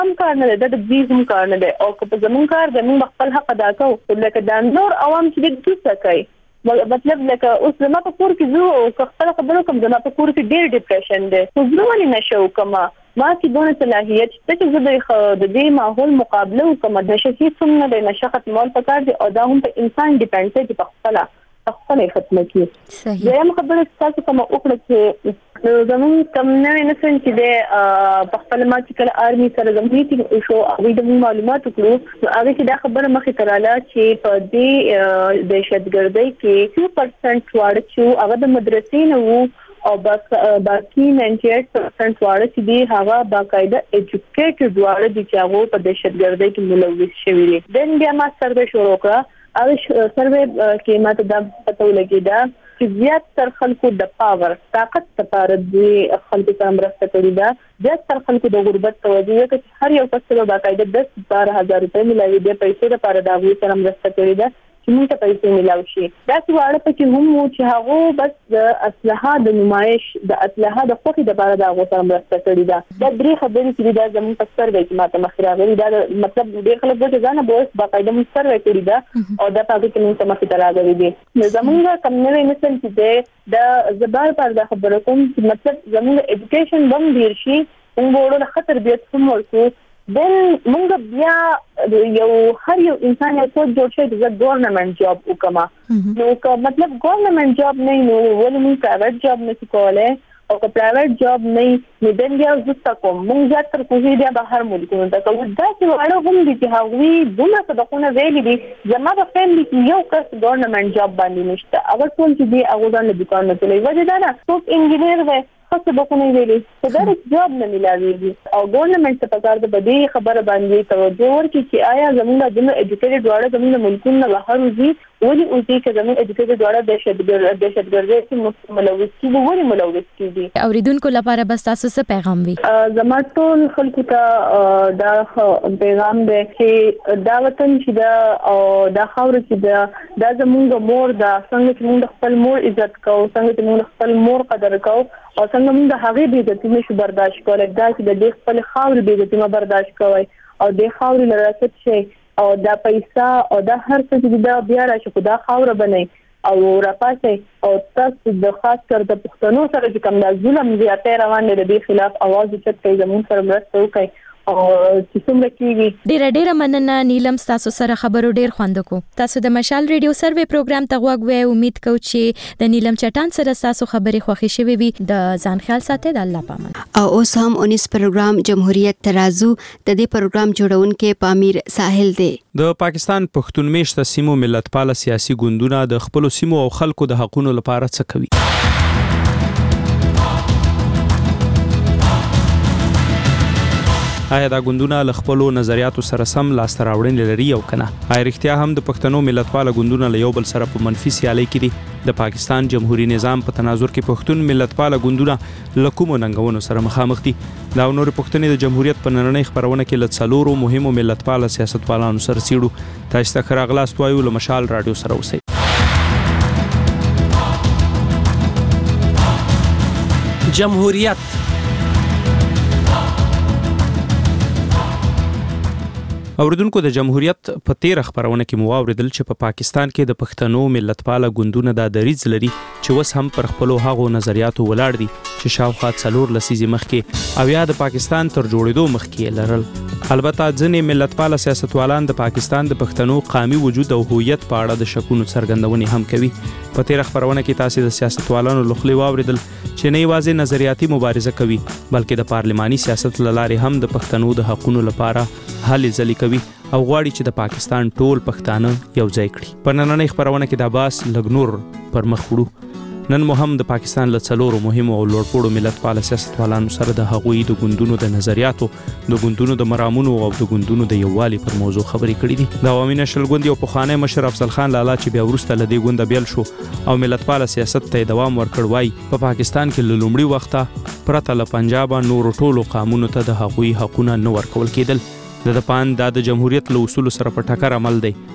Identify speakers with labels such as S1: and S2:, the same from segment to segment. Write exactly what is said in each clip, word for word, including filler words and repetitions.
S1: هم کار نه دی، د دوی هم کار نه دی، او که په زموږ کار د موږ خپل حق ادا کوو لکه د نور عوام چې د دوی څه کوي، مطلب لکه اوس زما په کور کې زه او خپل خبرو کوم، زما په کور کې ډېر ډیپریشن دی، خو زه ولې نشو کومه ما کې دونه صلاحیت شته چې زه د دې ماحول مقابله وکړم. د نشه هیڅ هم نه دی، نشه ختمول پکار دی او دا هم په انسان ډیپنډ دی چې په خپله خپله یې ختمه کړي.
S2: صحیح.
S1: دویم خبره چې تاسو کومه وکړه چې زموږ کم نوی نسل چې دی په خپله ما چې کله آرمي سره زموږ میټینګ وشو، هغوی د موږ معلومات وکړو، نو هغې کې دا خبره مخې ته راله چې په دې دهشتګردۍ کې څو پرسنټ واړه چې هغه د مدرسې نه وو او باقي نننټي ایټ پرسنټ واړه چې دي هغه باقاعده ایجوکیټډ واړه دي چې هغه په دهشتګردۍ کې ملوث شوي دي. دن بیا ما سروې شروع کړه، هغه سروې کې ماته دا پته ولګېده چې زیات تر خلکو د پاور طاقت لپاره د خلکو سره مرسته کړې ده، زیات تر خلکو د غربت توجه وکړي چې هر یو کس ته باقاعده دس بارہ هزار روپۍ ملاوي دي، پیسې لپاره د هغوی سره مرسته کړې ده چې موږ ته پیسې ملاو شي. داسې واړه پکې هم وو چې هغه بس د اسلحه د نمایش د اسلحه د خوښۍ لپاره د هغو سره مرسته کړې ده. دا درې خبرې چې دا زموږ په سروې کې ماته مخې راغلي، دا مطلب ډېر خلک وایي چې ځانه به اوس باقاعده موږ سروې کړې ده او دا په هغې کې موږ ته مخې ته راغلي دي. نو زموږ کم نوی نسل چې دی دا زه بار بار دا خبره کوم چې مطلب زموږ ایجوکیشن به هم ډېر شي، موږ به وړو ښه تربیت هم ورکړو، دن مونږ بیا یو هر یو انسان یو څه جوړ شي چې ګورنمنت جاب وکما، نو که مطلب ګورنمنت جاب نه نو ولې موږ پرایویټ جاب نشو کولای، او که پرایویټ جاب نه نو دن بیا زه کوم موږ ځات تر کوزي بیا بهر ملکونو ته کوو. دا چې واړه هم دي چې هغوی دومره صدقونه ویلي دي، زما په فیملي کې یو کس ګورنمنت جاب باندې نشته، هغه ټول چې دي هغه ځان له دوکان نه چلوي، وجه دا نه څوک انجینیر دی خاصه بخونه ویلي چې دا جاب نه ملاويږي، او ګورنمنت ته پکار د بدی خبره باندې توجه ورکړي چې آیا زموږ د ایجوکیټډ واړه زموږ ملکونه بهر وځي، ولې وځي چې زموږ ایجوکیټډ واړه دهشتګرد دهشتګردۍ کې ملوث کیږي، ولې ملوث کیږي.
S2: اوریدونکو لپاره بس تاسو څه پیغام وي؟
S1: زما ټول خلکو ته دا پیغام دی چې دا وطن چې دا او دا خاور چې دا دا زموږ مور دا څنګه چې موږ خپل مور عزت کوو، څنګه چې موږ خپل مور قدر کوو، او څنګه موږ د هغې بې عزتي نشو برداشت کولی، دا چې د دې خپل خاورې بې عزتي مه برداشت کوئ او دې خاورې له راست شئ، او دا پیسه او دا هر څه چې دا بیا راشي خو دا خاوره بنئ او راپاسئ، او تاسو د خاص کر د پښتنو سره چې کوم دا ظلم زیاتی روان دی د دې خلاف اواز اوچت کړئ، زموږ سره مرسته وکړئ او چې څومره کېږي.
S2: ډیره ډیره مننه نیلم، تاسو سره خبرو ډیر خوند وکړو. تاسو د مشال ریډیو سروې پروګرام ته غوږ وئ، امید کوم چې د نیلم چټان سره تاسو خبرې خوښې شوي وي. د ځان خیال ساتئ، د الله پامان.
S3: او اوس هم اونیس پروګرام جمهوریت ترازو د دې پروګرام جوړونکو پامیر ساحل دی.
S4: د پاکستان پښتون میشته سیمو ملتپاله سیاسي ګوندونه د خپل سیمو او خلکو د حقوقو لپاره څه کوي؟ آیا دا ګوندونه له خپلو نظریاتو سره سم لاسته راوړنې لري او کنه؟ آیا رښتیا هم د پښتنو ملتپاله ګوندونه له یو بل سره په منفي سیالۍ کې دي؟ د پاکستان جمهوریت نظام په تناظر کې پښتون ملتپاله ګوندونه له کومو ننګونو سره مخامخ دي؟ دا نور پښتنې د جمهوریت په نننۍ خبرونه کې له څلورو مهمو ملتپاله سیاستوالانو سره څېړو. تاسو ته ښه راغلاست وایو، له مشال راډیو سره اوسئ.
S5: جمهوریت
S4: اوریدونکو، د جمهوریت په تیر خبرونه کې مو واوریدل چې په پاکستان کې د پښتنو ملتپاله ګوندونه د دریځ لري چې وس هم پر خپلو هغو نظریاتو ولاړ دي چې شاوخوا څلور لسیزې مخکې او یا د پاکستان تر جوړېدو مخکې لرل. البته ځینې ملتپاله سیاستوالان د پاکستان د پښتنو قومي وجود او هویت په اړه د شکونو څرګندونې هم کوي. په تیر خبرونه کې تاسو د سیاستوالانو له خولې واوریدل چې نه یوازې نظریاتي مبارزه کوي بلکې د پارلماني سیاست له لارې هم د پښتنو د حقوقو لپاره هلې ځلې کوي او غواړي چې د پاکستان ټول پښتانه یو ځای کړي. په نننۍ خبرونه کې د باس لګنور پر مخ وړو. نن مو هم د پاکستان له څلورو مهمو او لوړپوړو ملتپاله سیاستوالانو سره د هغوی د ګوندونو د نظریاتو، د ګوندونو د مرامونو او د ګوندونو د یووالي پر موضوع خبرې کړې دي. د عوامي نشل ګوند یو پخوانی مشر افضل خان لالا چې بیا وروسته له دې ګونده بیل شو او ملتپاله سیاست ته دوام ورکړ، وایي په پاکستان کې له لومړي وخته پرته له پنجابه نورو ټولو قومونو ته د هغوی حقونه نه ورکول کېدل. د دپان دا د جمهوریت له اصولو سره په ټکر عمل دی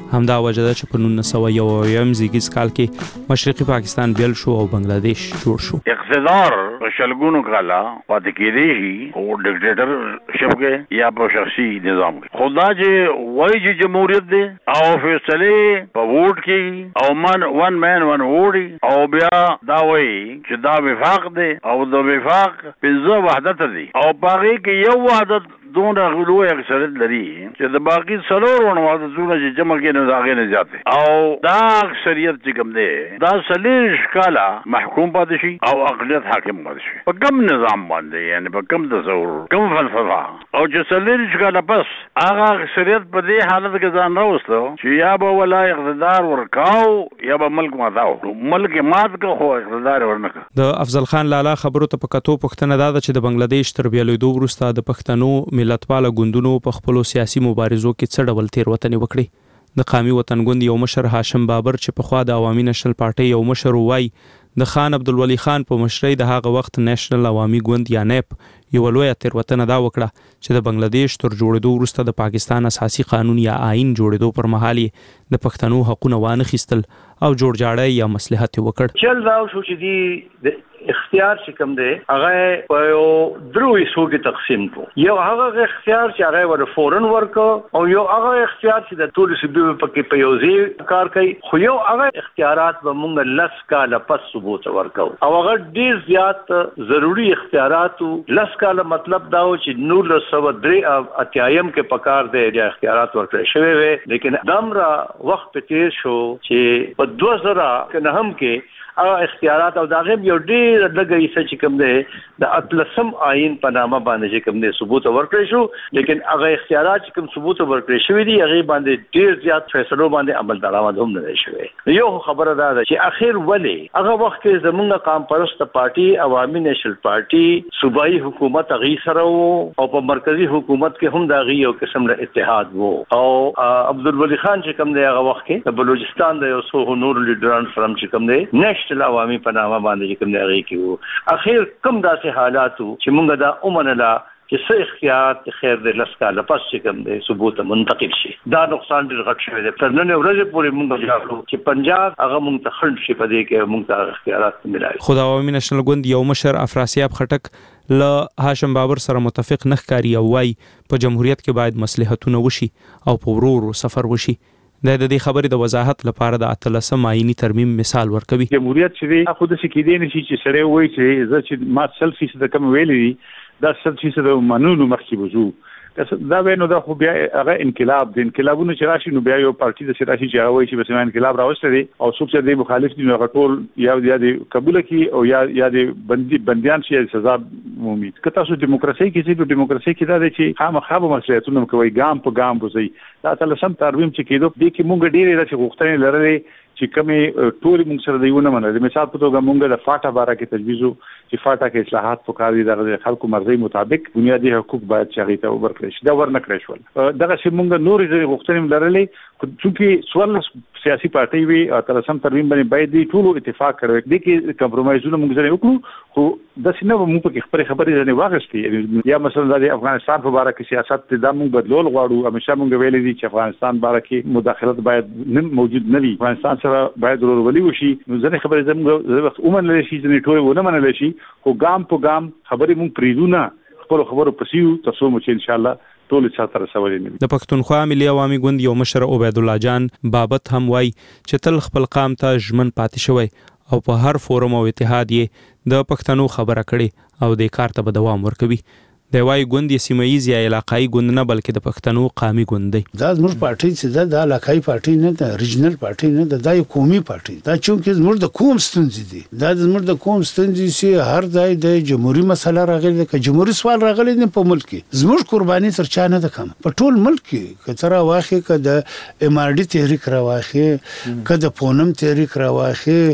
S4: همدا وجه ده چې په نولس سوه یو اویایم زیږدیز کال کې مشرقي پاکستان بیل شو او بنگلاديش جوړ شو.
S6: اقتدار شلګونو کاله پاتې کېدی شي او ډیکټیټر شپ کې یا په شخصي نظام کې. خدا چې وایي چې جمهوریت دی او فیصله په ووټ کې او من ون مین ون ووټ او بیا دا وایي چې دا وفاق دی او د وفاق پنځه وحدت دی او باقي کې یو وحدت دونه غلو اکثریت لري چې د باقي څلور وحدتونه چې جمع کې نه داغې نه زیات او دا اکثریت چې کوم دی دا سلیش کاله محکوم پاتې شي او اقلیت حاکم پاتې شي په کوم نظام باندې یعنی په کوم تصور کوم فلسفه او چې سلیش کاله پس هغه اکثریت په دې حالت کې ځان راوستو چې یا به ولا اقتدار ورکاو یا به ملک ماتاو ملک مات کو خو اقتدار ورنکړ.
S4: د افضل خان لالا خبرو ته په کتو پښتنه دا چې د بنگلاديش تر بیلېدو وروسته د پښتنو ملتپاله ګوندونو په خپل سیاسي مبارزو کې څه ډول تیروتنې وکړي. د قومي وطنګوند یو مشر هاشم بابر چې په خوا د عوامي نشنل پارټي یو مشر وای د خان عبدالولي خان په مشرۍ د هغه وخت نېشنل عوامي ګوند یا نیپ یو لویه تیروتنه دا وکړه چې د بنگلاديش تر جوړېدو وروسته د پاکستان اساسي قانون یا آئین جوړېدو پر مهال د پښتنو حقونه وانه خیستل او جوړ جاړی یا مصلحت وکړ.
S7: چل راو شو چې دی اختیار چې کوم دی هغه په یو درو حصو کې تقسیم کو. یو هغه اختیار چې هغه ور فورن ورکو او یو هغه اختیار چې د ټول صوبې په په یو ځای کار کوي خو یو هغه اختیارات به موږ لس کاله پس ثبوت ورکو او هغه ډیر زیات ضروری اختیارات لس کاله مطلب دا و چې نولس سوه درې اتیایم کې پکار دی یا اختیارات ورکړل شوی وي لیکن دمرا وخت په تیر شو چې په دوه زره کې هم کې هغه اختیارات او دا غیم یو ډیر لږه حصہ چې کوم دی د اتلسم آئین په نامه باندې چې کوم دی ثبوت ورکړی شو لیکن هغه اختیارات چې کوم ثبوت ورکړی شوی دي هغه باندې ډیر زیات فیصلو باندې عمل درآمد هم نه شوی. یو خبره دا ده چې اخر ولی هغه وخت کې زمونږ قوم پرست پارټي عوامي نېشنل پارټي صوبایي حکومت هغه سره او په مرکزی حکومت کې هم دا غي یو قسم له اتحاد وو او عبدالولي خان چې کوم دی هغه وخت کې د بلوچستان د یو څو نور لیډران فرم چې کوم دی نېشنل عوامي په نامه باندې کوم دی هغه کې اخر کوم داسې حالاتو چې مونږ دا اومنلا چې څه اختیارات خیر د لس کاله پس چې کوم دی ثبوت منتقل شي دا نقصان ډېر غټ شوی دی. تر نن ورځې پورې مونږ جوړو چې پنجاب هغه مونږ ته خلډ شي په دې کې مونږ ته اختیارات ملایي.
S4: خو د عوامي نېشنل ګوند یو مشر افراسیاب خټک له هاشم بابر سره متفق نه ښکاري او وایي په جمهوریت کې باید مصلحتونه وشي او په ورو ورو سفر وشي. د دې خبرې د وضاحت لپاره د اتلسم آئینی ترمیم مثال ورکوي.
S8: جمهوریت چې دی خو د سکیدې نشي چې سره وایي چې زه چې ما سل فیصد کم ویلې دا سل فیصد منونو مخکې وځو دا وینو دا خو بیا هغه انقلاب د انقلابونو چې راشي نو بیا یو پارټي د راشي چې هغه وایي چې بس انقلاب راوسته دي او څوک چې د مخالف دي نو ټول یا یا د قبول کی او یا یا د بندي بنديان شي سزا مومي. که تاسو دیموکراسي کې چې دیموکراسي کې دا چې خامخا به مسؤلیتونه کوي ګام په ګام بوزي دا تلسم ترمیم چې کېدو د کې مونږ ډېرې راځي غوښتنې لرلې چې کومې ټول موږ سره دیونه منل. مثال په توګه موږ د فاټا باره کې تجویزو چې فاټا کې اصلاحات پکار دي د خلکو مرزي مطابق بنیادي حقوق باید شغې ته ورکړي شي دا ورنکړی شول. دغه چې موږ نورې ځای غوښتنې لرلې چې څوارلس سیاسي پارټي وي او تلسم ترمیم باندې باید دي ټول اتفاق کړو دي کې کمپرمایزونه موږ ځای وکړو خو د سینه موږ په خبرې خبرې نه واغستې یا مثلا د افغانستان په اړه کې سیاست د موږ بدلول غواړو همیشه موږ ویلي دي چې افغانستان په اړه کې مداخلت باید نه موجود نه وي افغانستان سره باید ورولي وشي نو ځنې خبرې زموږ وخت ومنل شي ځنې ټول ونه منل شي خو ګام په ګام خبرې موږ پریدونه خپل خبرو پسیو تاسو مو چې ان شاء الله ټول چاته رسولې نه.
S4: د پښتونخوا ملي عوامي ګوند یو مشر عبید الله جان بابت هم وای چې تل خپل قام ته ژمن پاتې شوی او په هر فورم او اتحاد یې د پښتنو خبره کړي او د کار ته به دوام ورکوي. د وای ګوند یې سیمایي یا علاقايي ګوند نه بلکې د پښتنو قومي ګوند دی.
S9: دا زموږ پارټي چې دا د علاقايي پارټي نه د ریجنل پارټي نه د دای قومي پارټي دا چې زموږ د قوم ستونزې دي دا زموږ د قوم ستونزې چې هر ځای د جمهوریت مسله راغلي د جمهوریت سوال راغلي نه په ملک کې زموږ قرباني تر چا نه ده کم په ټول ملک کې کتره واخې ک د ام ار ډي تحریک راواخې ک د پونم تحریک راواخې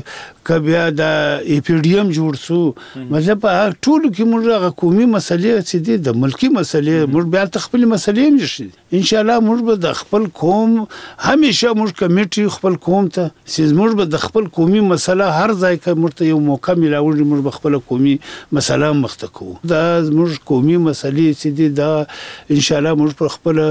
S9: کبیا د ایپیډیم جوړ سو مطلب ټول کې موږ هغه قومي مسلې چې دي د ملکی مسلې موږ بیا خپل مسلې نشي ان شاء الله موږ به د خپل قوم همیشه موږ کمیټي خپل قوم ته چې موږ به د خپل قومي مسله هر ځای کې مرته یو موقع ملاوي موږ به خپل قومي مسله مخته کوو دا موږ قومي مسلې چې دي دا ان شاء الله موږ پر خپل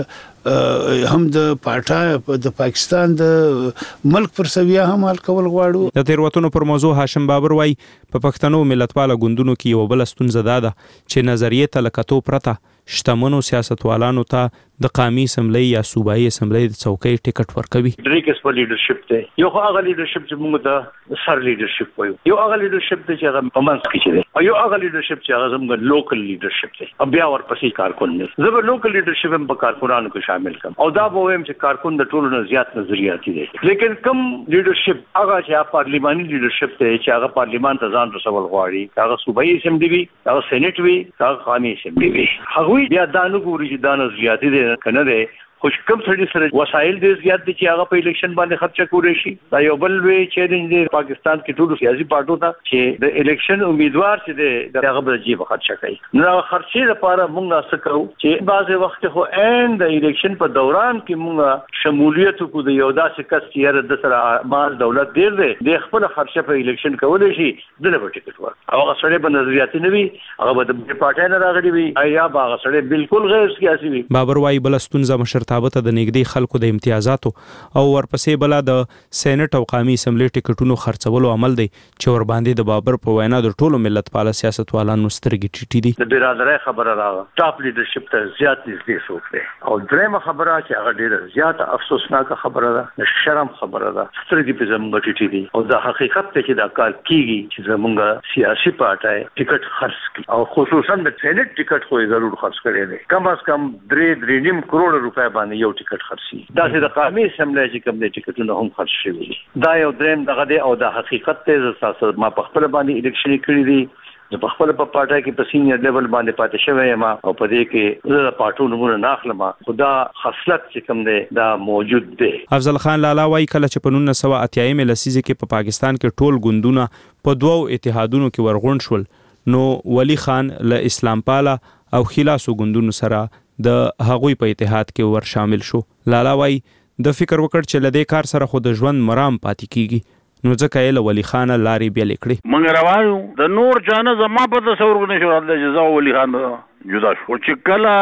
S9: هم د پاټا د پاکستان د ملک پر سویا هم حل کول غواړو.
S4: د تیروتنو پر موضوع هاشم بابر وای په پښتنو ملتپاله ګوندونو کې یو بل ستونزه ده چې نظریه ته لکتو پرته شتمنو سیاستوالانو ته د قومي اسمبلی یا صوبایي اسمبلی د څوکۍ ټیکټ ورکوي.
S7: درې قسمه لیډرشپ ته یو هغه لیډرشپ چې موږ ته سر لیډرشپ وایو یو هغه لیډرشپ چې هغه په منځ کې دی او یو هغه لیډرشپ چې هغه زموږ لوکل لیډرشپ دی او بیا ورپسې کارکون دی. زه به لوکل لیډرشپ هم په کارکونانو کې شامل کړم او دا به وایم چې کارکون د ټولو نه زیات نظریاتي دی لیکن کم لیډرشپ هغه چې پارلیماني لیډرشپ دی چې هغه پارلیمان ته ځان رسول غواړي هغه صوبایي اسمبلی وي هغه سېنات وي هغه قومي اسمبلی وي هغه بیا دا نه ګوري چې دا نظریاتي دی کنه دی خوش کم سړي سره وسایل ډېر زیات دي چې هغه په الیکشن باندې خرچه کولی شي. دا یو بل وی چیلنج دی پاکستان کې ټولو سیاسي پارټو ته چې د الیکشن امیدوار چې دی هغه به جیب خرچه کوي. نو هغه خرچې لپاره موږ څه کوو چې بعضې وخت خو عین د الیکشن په دوران کې موږ شمولیت وکړو د یو داسې کس چې یاره د سره مال دولت ډېر دی د خپله خرچه په الیکشن کولی شي دله به ټکټ ورکړي او هغه سړی به نظریاتي نه وي هغه به د پارټۍ نه راغلی وي یا به هغه سړی بالکل غیر سیاسي وي.
S4: بابر وایي بله ستونزه مشرتابه ته د نږدې خلکو د امتیازاتو او ورپسې بله د سېنات او قومي اسمبلی ټیکټونو خرڅولو عمل دی چې ور باندې د بابر په وینا د ټولو ملتپاله سیاستوالانو سترګې ټیټې دي.
S7: د برادرۍ خبره راغله ټاپ لیډرشپ ته زیات نږدې څوک دی او درېیمه خبره چې هغه ډېره زیاته افسوسناکه خبره ده د شرم خبره ده سترګې پې زموږ ټیټې دي او دا حقیقت دی چې دا کار کېږي چې زموږ سیاسي پارټۍ ټیکټ خرڅ کړي او خصوصا د سېنات ټیکټ خو یې ضرور خرڅ کړی دی کم از کم درې درې نیم کروڑ روپۍ باندې یو ټیکټ خرڅي دا چې د قومي اسمبلی چې کوم دی ټیکټونه هم خرڅ شوي دي دا یو درېیم دغه دی او دا حقیقت دی زه تاسو ما په خپله باندې الیکشن کړي دي زه په خپله په پارټۍ کې په سینیر لیول باندې پاتې شوی یم او په دې کې زه د پارټو نومونه نه اخلم خو دا خصلت چې کوم دی دا موجود دی.
S4: افضل خان لالا وایي کله چې په نولس سوه اتیایمې لسیزې کې په پاکستان کې ټول ګوندونه په دوو اتحادونو کې ورغونډ شول نو ولی خان له اسلام پاله او خلاصو ګوندونو سره د هغوی په اتحاد کې ور شامل شو. لالا وایي د فکر وکړ چې له دې کار سره خو د ژوند مرام پاتې کیږي نو ځکه یې له ولی خان لارې بیلې کړې.
S6: موږ روان یو د نور چانه زما په تصور کې نشو راځي چې زه ولی خان جدا شو چې کله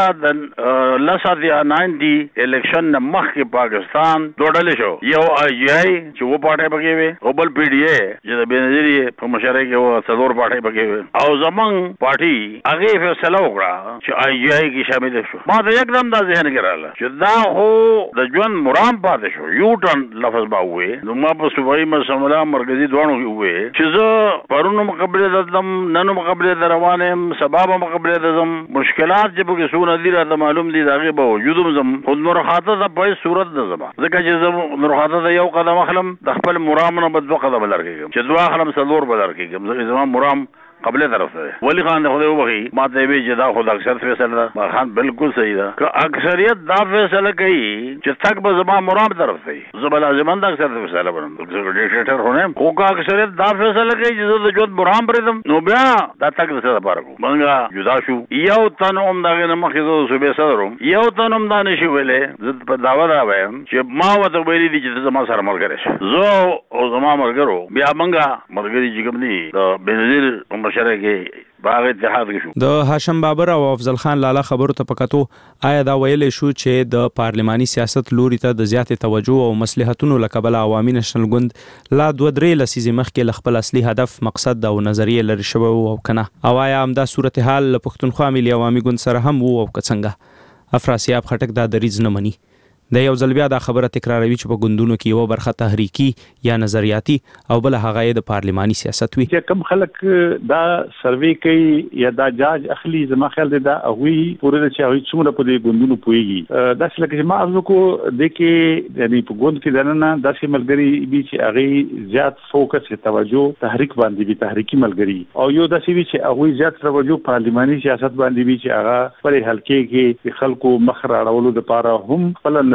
S6: د لسات یا ناینټي الیکشن نه مخکې پاکستان دوړل شو یو آی آی چې و پټه پکې وي او بل پی ډی اے چې د بنظیری په مشره کې و څلور پټه پکې وي او زمنګ پارټي هغه فیصله وکړه چې آی آی کې شامل شو. ما ته یکدم دا ذهن کې رااله چې دا هو د ژوند مرام پاتې شو یو ټن لفظ با وې نو ما په صوبایي مسله مرکزی دوانو کې وې چې زه پرونو مقابله دم ننو مقابله روانم سبب مقابله دم مشکلات چې په څو ندی راته معلوم دي داغه به وجودم زم خود مرخاطه د په صورت د زما ځکه چې زم مرخاطه یو قدم اخلم د خپل مرام نه بد قدم لرګم چې دوه اخلم څلور بدل کېږم ځکه زما مرام قبل طرف ده ولی خان د خدای وبخي ما ته وی چې دا خود اکثر فیصله ده خان بالکل صحیح ده که اکثریت دا فیصله کوي چې تک به زما مرام طرف دی زما لازمان دا اکثر فیصله بنم ډیکټیټر هونه خو که اکثریت دا فیصله کوي چې د ژوند مرام پرېدم نو بیا دا تک څه ده پاره منګه جدا شو یو تنوم دا نه مخې زه صوبې صدروم یو تنوم دا نشي ویلې زه په داوا دا وایم چې ما وته ویلې دي چې زما سره مرګ شي زه او زما مرګرو بیا منګه مرګري چې کوم دي د بنظیر مشره کې باغ اتحاد کې شو.
S4: د هاشم بابر او افضل خان لالا خبرو ته پکاتو آیا دا ویلې شو چې د پارلماني سیاست لوري ته د زیاتې توجه او مصلحتونو لکبل عوامي نشنل ګوند لا دوه درې لسیزې مخکې خپل اصلي هدف مقصد او نظریه لري شوی او کنه او آیا هم دا صورتحال له پښتونخوا ملي عوامي ګوند سره هم وو او څنګه افراسیاب خټک دا دریځ نه مني. د یو ځل بیا دا خبره تکراروي چې په ګوندونو کې یو برخه تحریکی یا نظریاتي او بل هغه د پارلماني سیاست وي.
S8: چې کم خلک دا سروې کوي یا دا جاج اخلي زما خیال دی دا هغوی پورې چې هغوی څومره په دې ګوندونو پوهېږي داسې لکه چې ما عرض وکړو دې کې یعنې په ګوند کې دننه داسې ملګري وي چې هغوی زیات فوکس توجه تحریک باندې وي تحریکي ملګري او یو داسې وي چې هغوی زیات توجه پارلماني سیاست باندې وي چې هغه خپلې حلقې کې د خلکو مخ راړولو دپاره هم خپله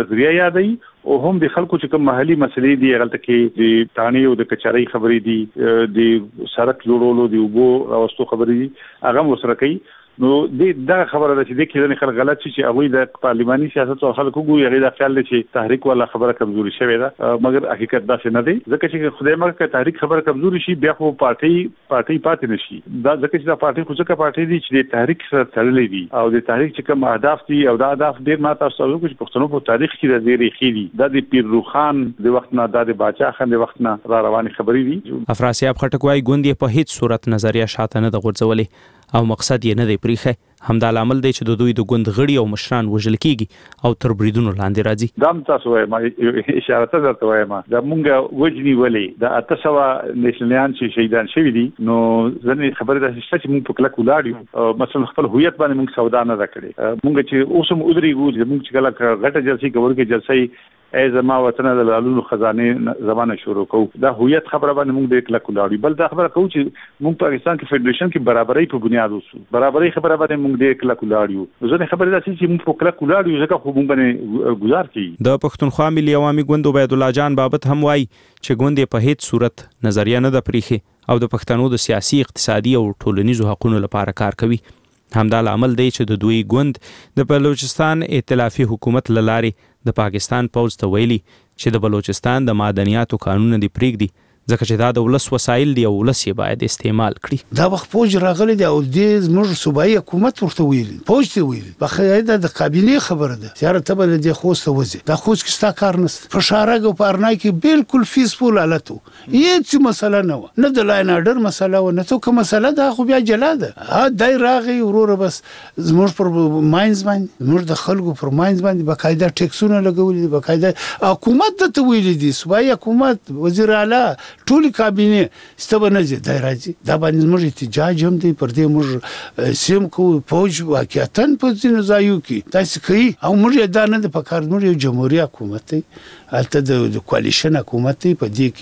S8: نظریه یادای او هم د خلکو چې کوم محلي مسلې دي هغه کې د تانی او د کچاري خبرې دي د سړک جوړولو دی وبو راوستو خبرې دي هغه وسره کوي نو د دا خبره ده چې د کله خلک غلط شي چې هغه د پارلماني سیاست او خلکو ګوي هغه د خیال لري چې تحریک ولا خبره کمزوري شوی ده مګر حقیقت دا څه نه دی ځکه چې خدای مګر که تحریک خبره کمزوري شي بیا خو پارټي پارټي پاتې نشي دا ځکه چې دا پارټي خو ځکه پارټي دي چې د تحریک سره تړلې دي او د تحریک چې کوم اهداف دي او دا اهداف ډیر ماته تاسو ته چې پښتنو په تاریخ کې د ډېرې خېدي د پیرو خان د وخت نه د باچا خان د وخت نه را روانې خبرې دي.
S4: افراسیاب خټک وايي ګوند په هیڅ صورت نظریه شاته نه د غورځولې او مقصد یې نه دی پریخه همدا لامل دی چې د دوی د ګوند غړي او مشران وژل کیږي او تر بریدونو لاندې راځي.
S8: دا تاسو وایم اشاره ته درته وایم دا مونږه وجنی ولې دا اتسوا نېشنلیان چې شهیدان شوی دي نو ځنې خبره ده چې موږ په کلک ولاړو مثلا خپل هویت باندې موږ سودا نه کړې موږ چې اوس هم ودرېږو چې موږ چې کله غټه جلسې کوو کې جلسې ای زما وطن د لالو خزانه زمانه شروع کوو دا هویت خبره باندې موږ د کلک ولاړو بل دا خبره کوو چې موږ پاکستان کې فدریشن کې برابرۍ په بنیاد اوسو برابرۍ خبره باندې موږ د کلک ولاړو ځنه خبره ده چې موږ په کلک ولاړو ځکه خو موږ باندې گزار کی.
S4: د پښتونخوا ملي عوامي ګوند عبید الله جان بابت هم وایي چې ګوند په هیڅ صورت نظریه نه د پریخي او د پښتنو د سیاسي اقتصادي او ټولنیزو حقوقو لپاره کار کوي. همدا عمل دی چې د دوی ګوند د بلوچستان ائتلافي حکومت لاره د پاکستان پوز ته ویلي چې د بلوچستان د معدنیاتو قانون دی پریږدي ځکه چې دا د ولس وسایل دی او ولس یې باید استعمال کړي.
S9: دا وخت پوج راغلی دی او د زموږ صوبایي حکومت ورته ویلي پوج ته ویلي بخیدا د کابینه خبره ده سیاره ته بل دی خوسته وځي دا خوست کې ستا کار نست په شارګ او پارنای کې بالکل فیسفول حالتو هیڅ مسله نه و نه د لاین اډر مسله و نه څه مسله ده خو بیا جلاده ها دای راغی ورور بس زموږ پر ماینز باندې زموږ د خلکو پر ماینز باندې بقاعده ټیکسونه لګولې بقاعده حکومت ته ویلي دي صوبایي حکومت وزیر اعلی ټول کابینه ستبنه دي دای راځي دا باندې موږ احتجاج هم دی پر دې موږ سیم کو فوج واقعیتاً په ځینو ځایو کې تاسو کوي او موږ دا نه د پکار موږ یو جمهوریت حکومت دی البته د کوالیشن حکومت دی په دې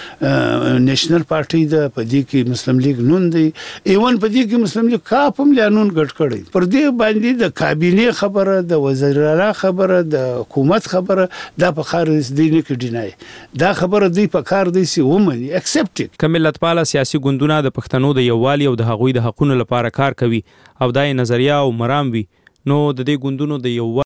S9: کې نېشنل پارټي ده په دې کې مسلم لیگ نون دی ایون په دې کې مسلم لیگ کاپ هم لانون ګټ کړي پر دې باندې د کابینه خبره د وزیر اعلی خبره د حکومت خبره دا په خار دې نه کې ډینای دا خبره دی په کار دی سی ومني اکسپټ
S4: کملت پاله سیاسي ګوندونه د پښتنو د یووالي او د هغوی د حقوقو لپاره کار کوي او دای نظریه او مرام وي نو د دې ګوندونو د یو